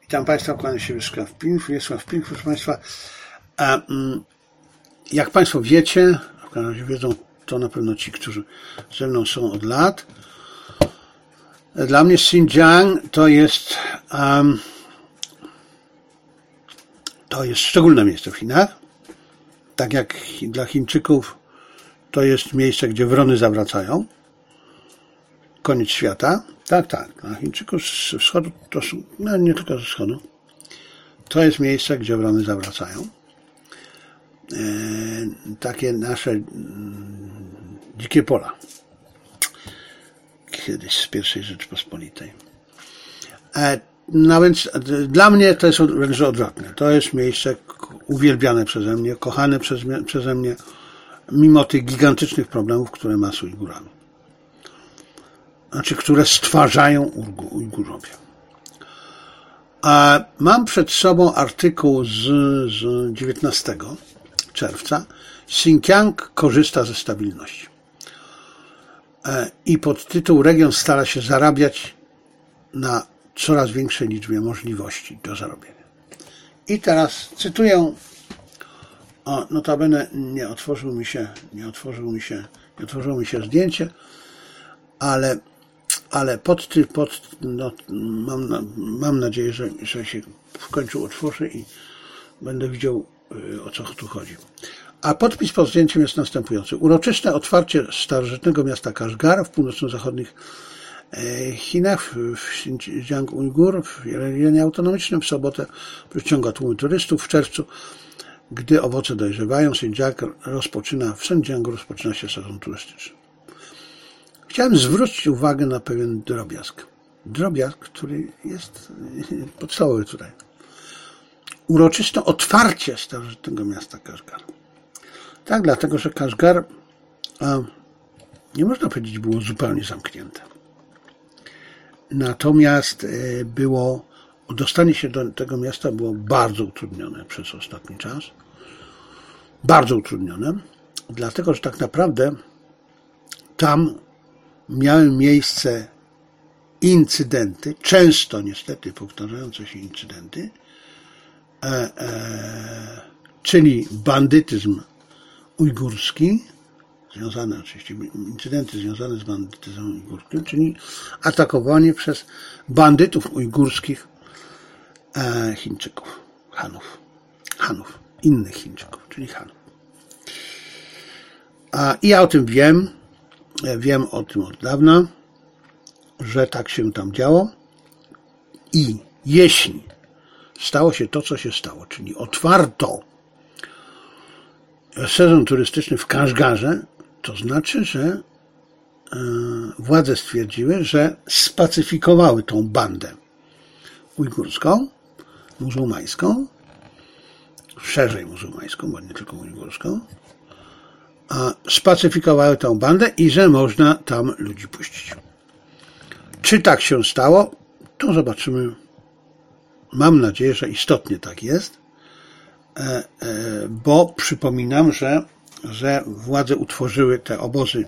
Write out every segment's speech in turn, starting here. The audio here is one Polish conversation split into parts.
Witam Państwa, kłaniam się Wiesław Pink, proszę Państwa. Jak Państwo wiecie, w każdym razie wiedzą to na pewno ci, którzy ze mną są od lat, dla mnie Xinjiang to jest szczególne miejsce w Chinach. Tak jak dla Chińczyków to jest miejsce, gdzie wrony zawracają. Koniec świata. Tak. Dla Chińczyków ze wschodu, to są, no nie tylko ze wschodu, to jest miejsce, gdzie wrony zawracają. Takie nasze dzikie pola. Kiedyś z I Rzeczypospolitej. No więc dla mnie to jest wręcz odwrotne. To jest miejsce uwielbiane przeze mnie, kochane przeze mnie, mimo tych gigantycznych problemów, które ma z Ujgurami. Znaczy, które stwarzają Ujgurowie. Mam przed sobą artykuł z 19 czerwca. Xinjiang korzysta ze stabilności. I podtytuł region stara się zarabiać na coraz większej liczbie możliwości do zarobienia. I teraz cytuję, notabene nie otworzyło mi się zdjęcie, ale mam nadzieję, że się w końcu otworzy i będę widział, o co tu chodzi. A podpis pod zdjęciem jest następujący. Uroczyste otwarcie starożytnego miasta Kashgar w północno-zachodnich Chinach, w Xinjiang Ujgur, w regionie autonomicznym w sobotę przyciąga tłumy turystów. W czerwcu, gdy owoce dojrzewają, w Xinjiangu rozpoczyna się sezon turystyczny. Chciałem zwrócić uwagę na pewien drobiazg. Drobiazg, który jest podstawowy tutaj. Uroczyste otwarcie starożytnego miasta Kashgar. Tak, dlatego, że Kashgar, nie można powiedzieć, było zupełnie zamknięte. Natomiast dostanie się do tego miasta było bardzo utrudnione przez ostatni czas. Bardzo utrudnione, dlatego, że tak naprawdę tam miały miejsce incydenty, często niestety powtarzające się incydenty, czyli bandytyzm ujgurski, incydenty związane z bandytyzmem ujgurskim, czyli atakowanie przez bandytów ujgurskich Chińczyków, Hanów, innych Chińczyków, czyli Hanów. I ja o tym wiem o tym od dawna, że tak się tam działo i jeśli stało się to, co się stało, czyli otwarto sezon turystyczny w Kashgarze, to znaczy, że władze stwierdziły, że spacyfikowały tą bandę ujgurską, muzułmańską, szerzej muzułmańską, bo nie tylko ujgurską, spacyfikowały tę bandę i że można tam ludzi puścić. Czy tak się stało? To zobaczymy. Mam nadzieję, że istotnie tak jest, bo przypominam, że władze utworzyły te obozy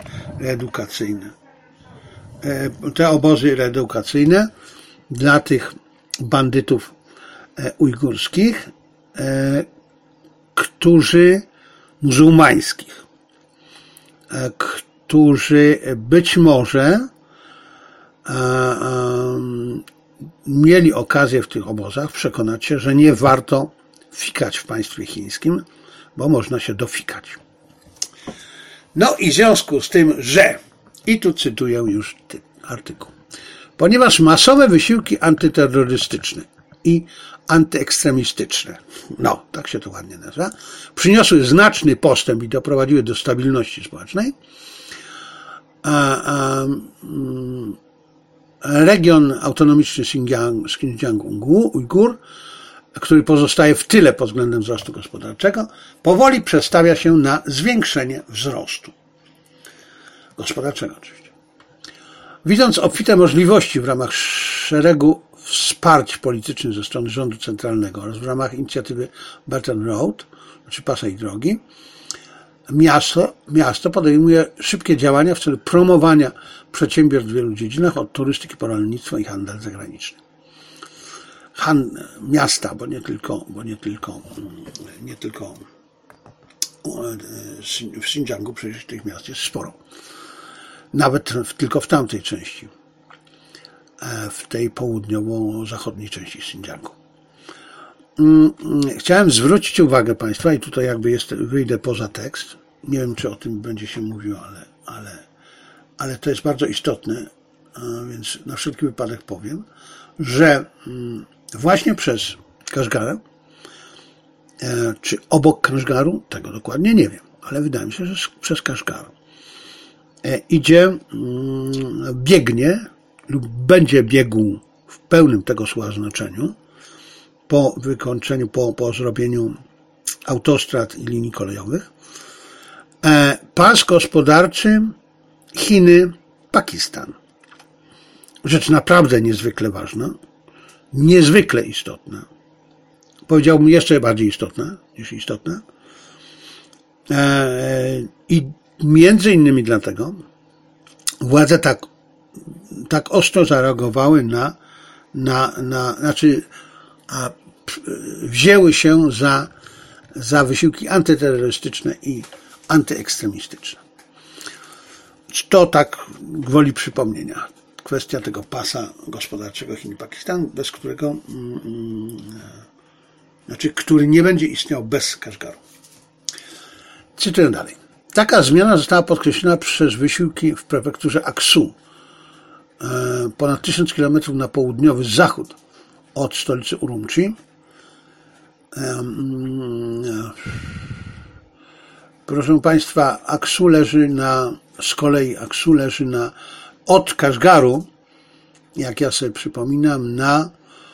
reedukacyjne dla tych bandytów ujgurskich, muzułmańskich, którzy być może mieli okazję w tych obozach przekonać się, że nie warto fikać w państwie chińskim, bo można się dofikać. No i w związku z tym, i tu cytuję już artykuł, ponieważ masowe wysiłki antyterrorystyczne i antyekstremistyczne, tak się to ładnie nazywa, przyniosły znaczny postęp i doprowadziły do stabilności społecznej, region autonomiczny Xinjiang Ujgur, który pozostaje w tyle pod względem wzrostu gospodarczego, powoli przestawia się na zwiększenie wzrostu gospodarczego oczywiście. Widząc obfite możliwości w ramach szeregu wsparć politycznych ze strony rządu centralnego oraz w ramach inicjatywy Belt and Road, znaczy pasa i drogi, miasto podejmuje szybkie działania w celu promowania przedsiębiorstw w wielu dziedzinach, od turystyki po rolnictwo i handel zagraniczny. miasta, bo nie tylko w Xinjiangu, przecież tych miast jest sporo. Nawet tylko w tamtej części, w tej południowo-zachodniej części Xinjiangu. Chciałem zwrócić uwagę Państwa, i tutaj jakby wyjdę poza tekst, nie wiem, czy o tym będzie się mówiło, ale to jest bardzo istotne, więc na wszelki wypadek powiem, że właśnie przez Kaszgarę, czy obok Kaszgaru, tego dokładnie nie wiem, ale wydaje mi się, że przez Kaszgar biegnie lub będzie biegł w pełnym tego słowa znaczeniu po wykończeniu, po zrobieniu autostrad i linii kolejowych pas gospodarczy Chiny-Pakistan. Rzecz naprawdę niezwykle ważna, niezwykle istotna. Powiedziałbym jeszcze bardziej istotna niż istotna. I między innymi dlatego władze tak ostro zareagowały wzięły się za wysiłki antyterrorystyczne i antyekstremistyczne. To tak gwoli przypomnienia. Kwestia tego pasa gospodarczego Chin i Pakistan, bez którego, który nie będzie istniał bez Kaszgaru. Cytuję dalej. Taka zmiana została podkreślona przez wysiłki w prefekturze Aksu, ponad 1000 km na południowy zachód od stolicy Urumqi. Proszę Państwa, Aksu leży od Kaszgaru, jak ja sobie przypominam, na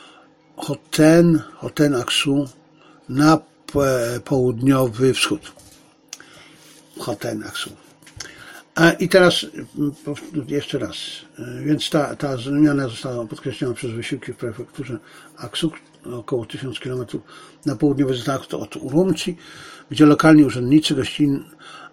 Hoten Aksu, na południowy wschód. Hoten Aksu. I teraz jeszcze raz. Więc ta zmiana została podkreślona przez wysiłki w prefekturze Aksu, około 1000 km na południowy zachód od Urumqi, gdzie lokalni urzędnicy gościnni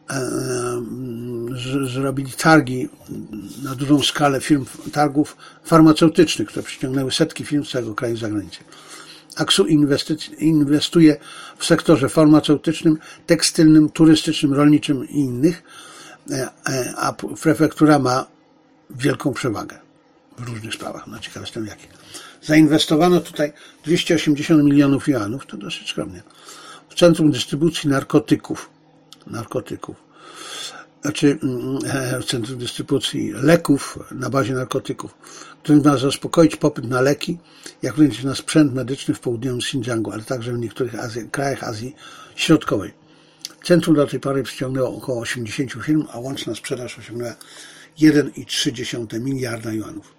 zrobili targi na dużą skalę firm targów farmaceutycznych, które przyciągnęły setki firm z całego kraju za granicę. Aksu inwestuje w sektorze farmaceutycznym, tekstylnym, turystycznym, rolniczym i innych, a prefektura ma wielką przewagę w różnych sprawach. No ciekawe jestem jakie. Zainwestowano tutaj 280 milionów juanów, to dosyć skromnie, w centrum dystrybucji narkotyków, w centrum dystrybucji leków na bazie narkotyków, który ma zaspokoić popyt na leki, jak również na sprzęt medyczny w południowym Xinjiangu, ale także w niektórych krajach Azji Środkowej. Centrum do tej pory przyciągnęło około 80 firm, a łączna sprzedaż osiągnęła 1,3 miliarda juanów.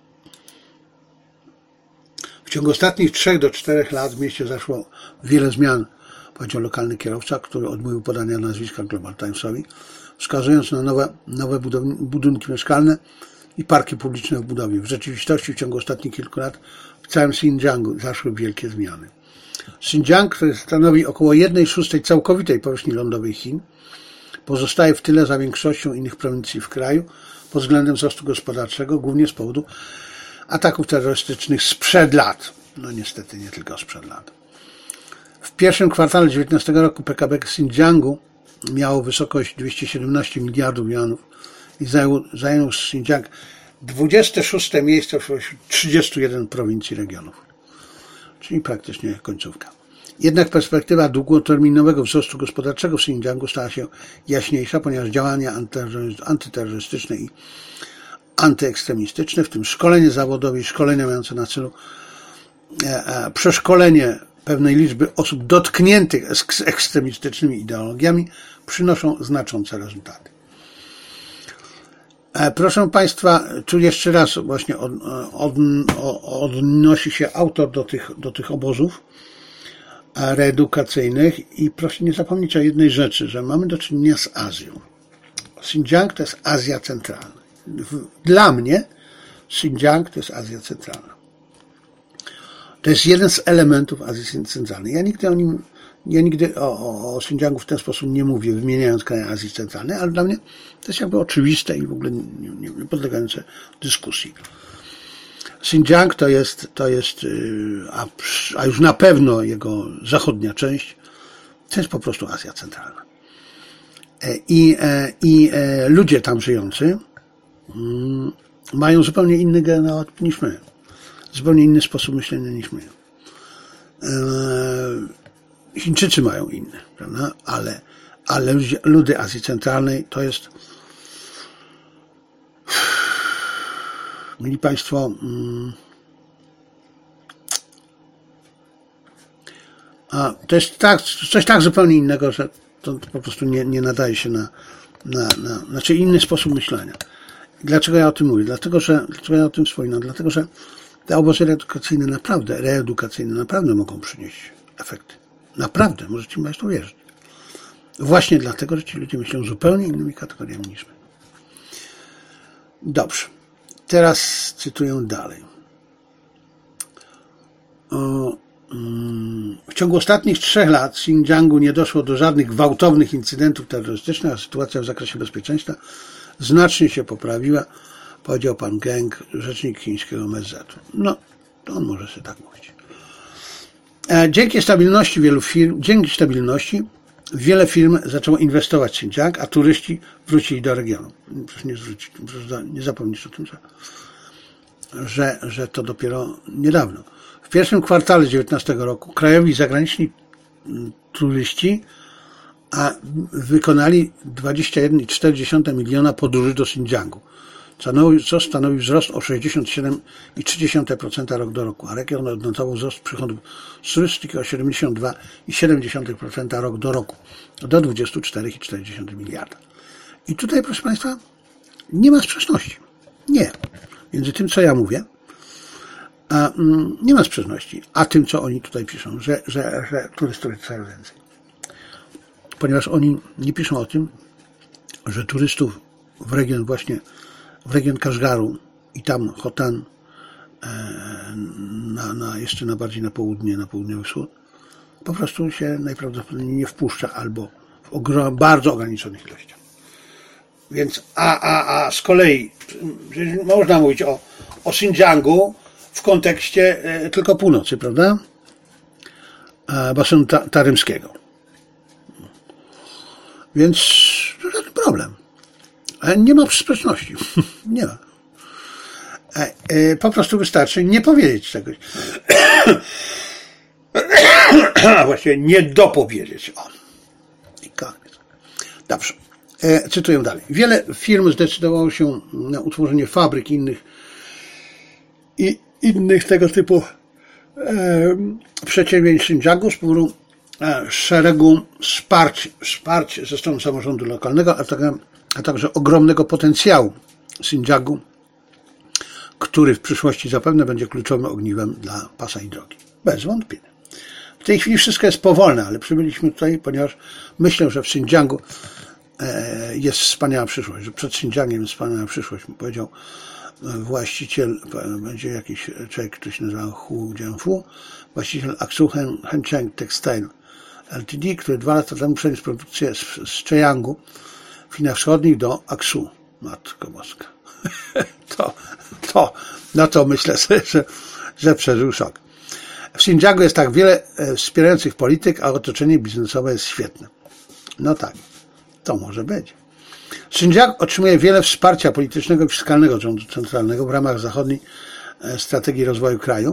W ciągu ostatnich 3 do 4 lat w mieście zaszło wiele zmian, powiedział lokalny kierowca, który odmówił podania nazwiska Global Timesowi, wskazując na nowe budynki mieszkalne i parki publiczne w budowie. W rzeczywistości w ciągu ostatnich kilku lat w całym Xinjiangu zaszły wielkie zmiany. Xinjiang, który stanowi około 1/6 całkowitej powierzchni lądowej Chin, pozostaje w tyle za większością innych prowincji w kraju pod względem wzrostu gospodarczego, głównie z powodu ataków terrorystycznych sprzed lat. No niestety nie tylko sprzed lat. W pierwszym kwartale 2019 roku PKB Xinjiangu miało wysokość 217 miliardów juanów i zajął Xinjiang 26 miejsce wśród 31 prowincji regionów, czyli praktycznie końcówka. Jednak perspektywa długoterminowego wzrostu gospodarczego w Xinjiangu stała się jaśniejsza, ponieważ działania antyterrorystyczne i antyekstremistyczne, w tym szkolenie zawodowe i szkolenia mające na celu przeszkolenie pewnej liczby osób dotkniętych ekstremistycznymi ideologiami, przynoszą znaczące rezultaty. Proszę Państwa, tu jeszcze raz właśnie odnosi się autor do tych obozów reedukacyjnych i proszę nie zapomnieć o jednej rzeczy, że mamy do czynienia z Azją. Xinjiang to jest Azja Centralna. Dla mnie Xinjiang to jest Azja Centralna. To jest jeden z elementów Azji Centralnej. Ja nigdy o Xinjiangu w ten sposób nie mówię, wymieniając kraje Azji Centralnej, ale dla mnie to jest jakby oczywiste i w ogóle nie podlegające dyskusji. Xinjiang to jest, a już na pewno jego zachodnia część, to jest po prostu Azja Centralna. I ludzie tam żyjący mają zupełnie inny genotyp niż my. Zupełnie inny sposób myślenia niż my. Chińczycy mają inny, prawda? Ale ludy Azji Centralnej to jest, mili Państwo, to jest coś tak zupełnie innego, że to po prostu nie nadaje się znaczy inny sposób myślenia. Dlaczego ja o tym mówię? Dlaczego ja o tym wspominam? Dlatego, że te obozy reedukacyjne naprawdę mogą przynieść efekty. Naprawdę, możecie Państwo wierzyć. Właśnie dlatego, że ci ludzie myślą zupełnie innymi kategoriami niż my. Dobrze. Teraz cytuję dalej. W ciągu ostatnich 3 lat w Xinjiangu nie doszło do żadnych gwałtownych incydentów terrorystycznych, a sytuacja w zakresie bezpieczeństwa znacznie się poprawiła, powiedział pan Geng, rzecznik chińskiego MSZ. No, to on może sobie tak mówić. Dzięki stabilności wiele firm zaczęło inwestować w Xinjiang, a turyści wrócili do regionu. Proszę nie zapomnieć o tym, że to dopiero niedawno. W pierwszym kwartale 2019 roku krajowi i zagraniczni turyści wykonali 21,4 miliona podróży do Xinjiangu, co stanowi wzrost o 67,3% rok do roku, a region odnotował wzrost przychodów z turystyki o 72,7% rok do roku, do 24,4 miliarda. I tutaj, proszę Państwa, nie ma sprzeczności. Nie. Między tym, co ja mówię, nie ma sprzeczności, a tym, co oni tutaj piszą, że turystów jest coraz więcej. Ponieważ oni nie piszą o tym, że turystów w region Kaszgaru i tam Hotan, jeszcze bardziej na południe, na południowy wschód, po prostu się najprawdopodobniej nie wpuszcza albo w bardzo ograniczonych ilościach. Więc z kolei można mówić o Xinjiangu w kontekście tylko północy, prawda? Basenu tarymskiego. Więc to żaden problem. Nie ma sprzeczności. Nie ma. Po prostu wystarczy nie powiedzieć czegoś. Właściwie nie dopowiedzieć. I koniec. Dobrze. Cytuję dalej. Wiele firm zdecydowało się na utworzenie fabryk i innych tego typu przedsięwzięć w Xinjiangu z powodu szeregu wsparć ze strony samorządu lokalnego, a także ogromnego potencjału Xinjiangu, który w przyszłości zapewne będzie kluczowym ogniwem dla pasa i drogi. Bez wątpienia. W tej chwili wszystko jest powolne, ale przybyliśmy tutaj, ponieważ myślę, że w Xinjiangu jest wspaniała przyszłość, że przed Xinjiangiem jest wspaniała przyszłość. Powiedział właściciel, będzie jakiś człowiek, który się nazywa Hu Jianfu, właściciel Aksu Hencheng Textile Ltd., który 2 lata temu przeniósł produkcję z Cheyangu w Chinach Wschodnich do Aksu. Matko Boska. To myślę sobie, że przeżył szok. W Xinjiangu jest tak wiele wspierających polityk, a otoczenie biznesowe jest świetne. No tak, to może być. Xinjiang otrzymuje wiele wsparcia politycznego i fiskalnego od rządu centralnego w ramach zachodniej strategii rozwoju kraju.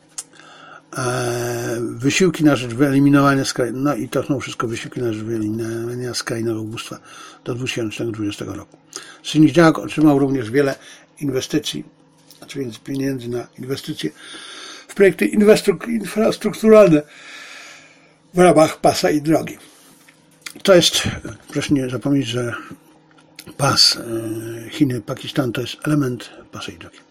Wysiłki na rzecz wyeliminowania no i to są wszystko wysiłki na rzecz wyeliminowania skrajnego ubóstwa do 2020 roku. Xinjiang otrzymał również wiele inwestycji, znaczy więc pieniędzy na inwestycje w projekty infrastrukturalne w ramach pasa i drogi. To jest, proszę nie zapomnieć, że pas Chiny-Pakistan to jest element pasa i drogi.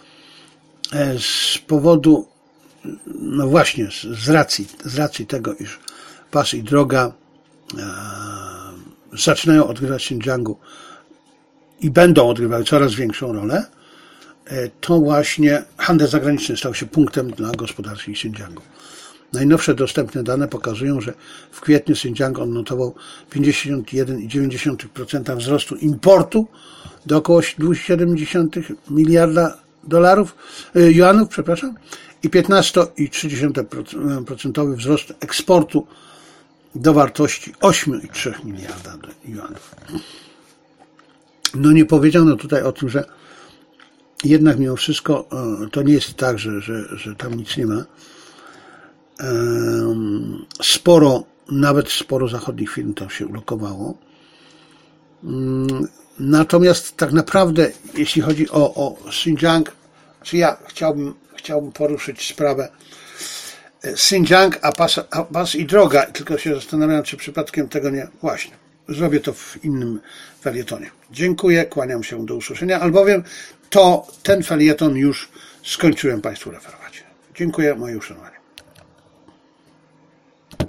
Z powodu, no właśnie, z racji tego, iż pas i droga zaczynają odgrywać w Xinjiangu i będą odgrywały coraz większą rolę, to właśnie handel zagraniczny stał się punktem dla gospodarki Xinjiangu. Najnowsze dostępne dane pokazują, że w kwietniu Xinjiang odnotował 51,9% wzrostu importu do około 2,7 miliarda juanów, przepraszam, i 15,3% wzrost eksportu do wartości 8,3 miliarda juanów. No nie powiedziano tutaj o tym, że jednak mimo wszystko to nie jest tak, że tam nic nie ma. Nawet sporo zachodnich firm tam się ulokowało. Natomiast tak naprawdę, jeśli chodzi o Xinjiang, czy ja chciałbym poruszyć sprawę Xinjiang, a pas i droga, tylko się zastanawiam, czy przypadkiem tego nie... Właśnie, zrobię to w innym felietonie. Dziękuję, kłaniam się, do usłyszenia, albowiem ten felieton już skończyłem Państwu referować. Dziękuję, moje uszanowanie.